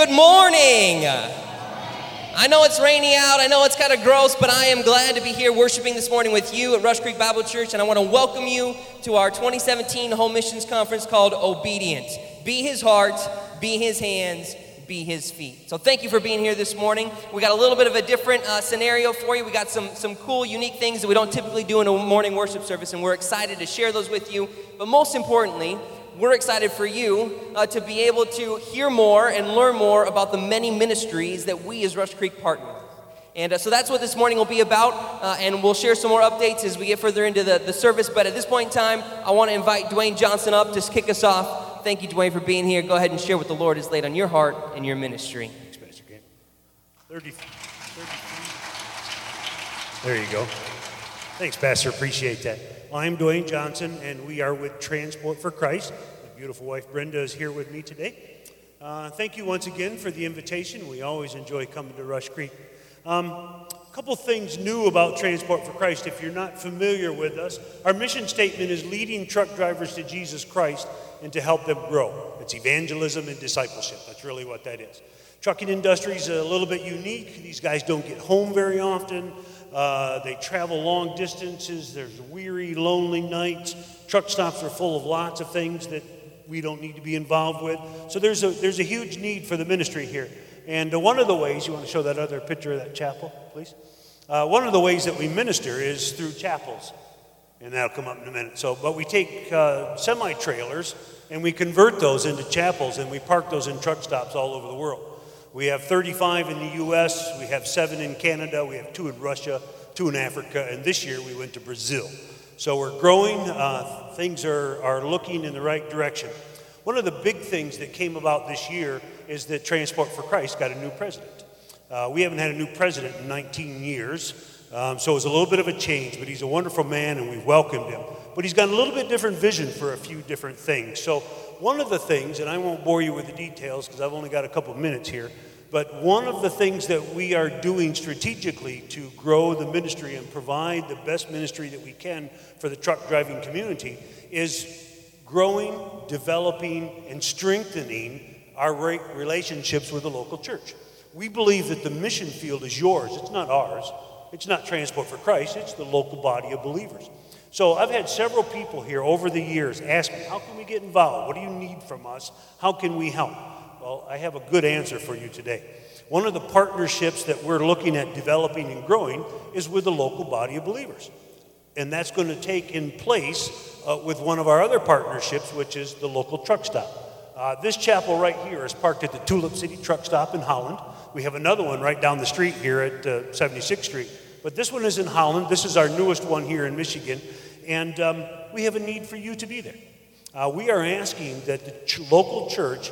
good morning. I know it's rainy out, I know it's kind of gross, but I am glad to be here worshiping this morning with you at Rush Creek Bible Church, and I want to welcome you to our 2017 Home Missions Conference called Obedient. Be His heart, be His hands, be His feet. So thank you for being here this morning. We got a little bit of a different scenario for you. We got some cool, unique things that we don't typically do in a morning worship service, and we're excited to share those with you. But most importantly, we're excited for you to be able to hear more and learn more about the many ministries that we as Rush Creek partner with. And so that's what this morning will be about, and we'll share some more updates as we get further into the service. But at this point in time, I want to invite Dwayne Johnson up to kick us off. Thank you, Dwayne, for being here. Go ahead and share what the Lord has laid on your heart and your ministry. Thanks, Pastor Kent. 33. There you go. Thanks, Pastor. Appreciate that. I'm Dwayne Johnson, and we are with Transport for Christ. My beautiful wife, Brenda, is here with me today. Thank you once again for the invitation. We always enjoy coming to Rush Creek. A couple things new about Transport for Christ. If you're not familiar with us, our mission statement is leading truck drivers to Jesus Christ and to help them grow. It's evangelism and discipleship. That's really what that is. Trucking industry is a little bit unique. These guys don't get home very often. They travel long distances. There's weary, lonely nights. Truck stops are full of lots of things that we don't need to be involved with. So there's a huge need for the ministry here. And one of the ways, you want to show that other picture of that chapel, please? One of the ways that we minister is through chapels. And that'll come up in a minute. But we take semi-trailers and we convert those into chapels, and we park those in truck stops all over the world. We have 35 in the U.S., we have 7 in Canada, we have 2 in Russia, 2 in Africa, and this year we went to Brazil. So we're growing, things are looking in the right direction. One of the big things that came about this year is that Transport for Christ got a new president. We haven't had a new president in 19 years, so it was a little bit of a change, but he's a wonderful man and we welcomed him. But he's got a little bit different vision for a few different things. So one of the things, and I won't bore you with the details because I've only got a couple of minutes here, but one of the things that we are doing strategically to grow the ministry and provide the best ministry that we can for the truck driving community is growing, developing, and strengthening our relationships with the local church. We believe that the mission field is yours. It's not ours. It's not Transport for Christ. It's the local body of believers. So I've had several people here over the years ask me, how can we get involved? What do you need from us? How can we help? Well, I have a good answer for you today. One of the partnerships that we're looking at developing and growing is with the local body of believers. And that's going to take in place with one of our other partnerships, which is the local truck stop. This chapel right here is parked at the Tulip City truck stop in Holland. We have another one right down the street here at 76th Street. But this one is in Holland. This is our newest one here in Michigan. And we have a need for you to be there. We are asking that the local church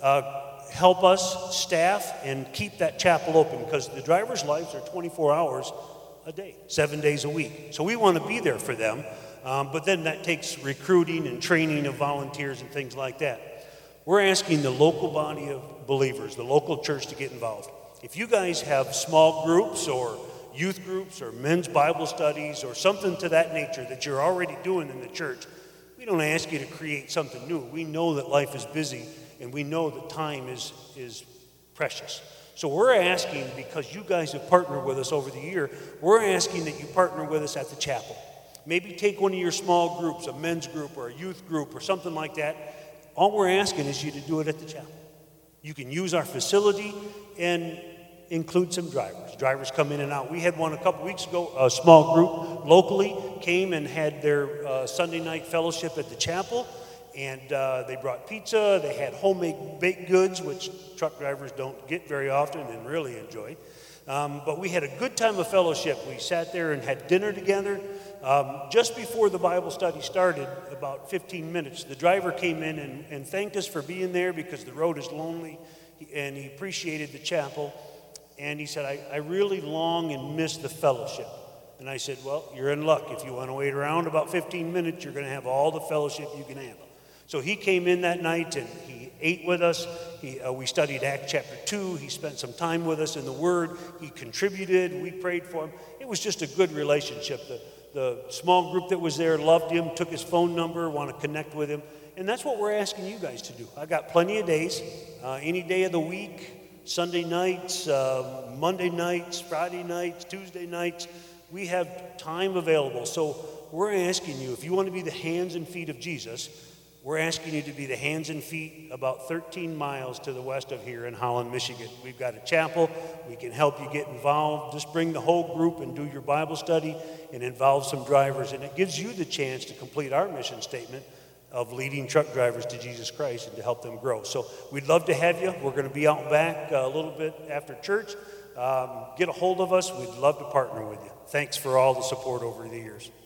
help us staff and keep that chapel open because the drivers' lives are 24 hours a day, 7 days a week. So we want to be there for them. But then that takes recruiting and training of volunteers and things like that. We're asking the local body of believers, the local church, to get involved. If you guys have small groups or youth groups or men's Bible studies or something to that nature that you're already doing in the church, we don't ask you to create something new. We know that life is busy and we know that time is precious. So we're asking, because you guys have partnered with us over the year, we're asking that you partner with us at the chapel. Maybe take one of your small groups, a men's group or a youth group or something like that. All we're asking is you to do it at the chapel. You can use our facility and include some drivers. Drivers come in and out. We had one a couple weeks ago, a small group locally came and had their Sunday night fellowship at the chapel, and they brought pizza. They had homemade baked goods, which truck drivers don't get very often and really enjoy. But we had a good time of fellowship. We sat there and had dinner together. Just before the Bible study started, about 15 minutes, the driver came in and thanked us for being there because the road is lonely, and he appreciated the chapel. And he said, I really long and miss the fellowship. And I said, well, you're in luck. If you want to wait around about 15 minutes, you're going to have all the fellowship you can have. So he came in that night and he ate with us. We studied Acts chapter 2. He spent some time with us in the Word. He contributed. We prayed for him. It was just a good relationship. The small group that was there loved him, took his phone number, want to connect with him. And that's what we're asking you guys to do. I got plenty of days, any day of the week. Sunday nights, Monday nights, Friday nights, Tuesday nights. We have time available. So we're asking you, if you want to be the hands and feet of Jesus, we're asking you to be the hands and feet about 13 miles to the west of here in Holland, Michigan. We've got a chapel. We can help you get involved. Just bring the whole group and do your Bible study and involve some drivers. And it gives you the chance to complete our mission statement of leading truck drivers to Jesus Christ and to help them grow. So we'd love to have you. We're going to be out back a little bit after church. Get a hold of us. We'd love to partner with you. Thanks for all the support over the years.